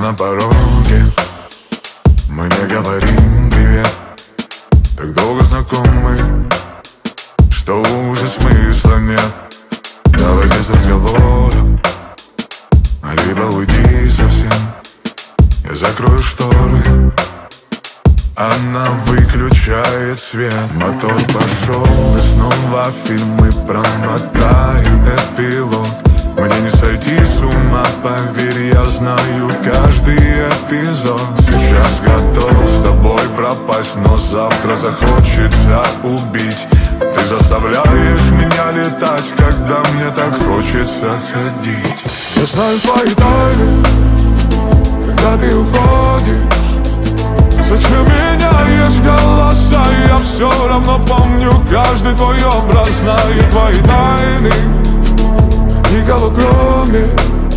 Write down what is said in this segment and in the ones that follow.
на пороге, мы не говорим привет. Так долго знакомы, что уже смысла нет. Давай без разговоров, либо уйди совсем. Я закрою шторы, она выключает свет. Мотор пошел, и снова фильм мы промотаем эпилог. Мне не сойти с ума, поверь, я знаю каждый эпизод. Сейчас готов с тобой пропасть, но завтра захочется убить. Ты заставляешь меня летать, когда мне так хочется ходить. Я знаю твои тайны, когда ты уходишь. Зачем меняешь голоса? Я все равно помню каждый твой образ. Знаю твои тайны, никого кроме.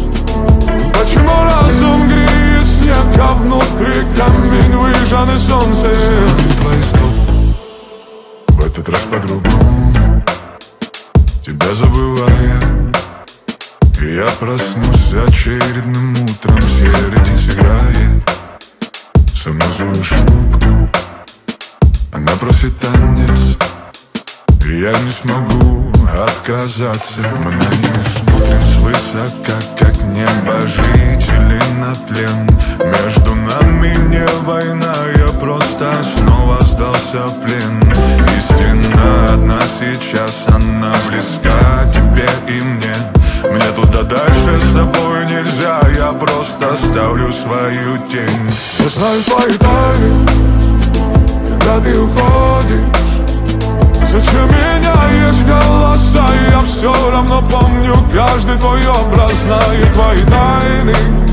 Почему разум греет снег, а внутри камень выжженный солнцем? Знаю твои стопы, в этот раз по-другому. Тебя забывая, и я проснусь очередным утром. Середин сыграет со мной злую шутку. Она просит танец, и я не смогу отказаться. Мы на них смотрим свысока, как небожители на тлен. Между нами не война, я просто снова сдался в плен. Истина одна сейчас, она близка тебе и мне. Мне туда дальше с тобой нельзя, я просто оставлю свою тень. Я знаю твои тайны, когда ты уходишь. Зачем меняешь голоса? Я все равно помню каждый твой образ. Знаю твои тайны,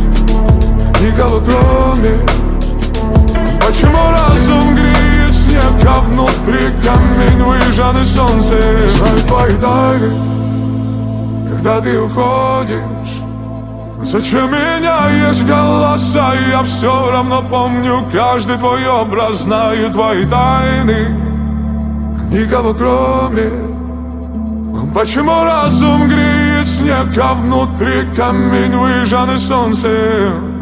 никого кроме. Почему разум греет снег, а внутри камень выжженный солнцем? Знаю твои тайны, когда ты уходишь. Зачем меняешь голоса? Я все равно помню каждый твой образ. Знаю твои тайны, никого кроме. Почему разум греет снег, а внутри камень выжженный солнцем?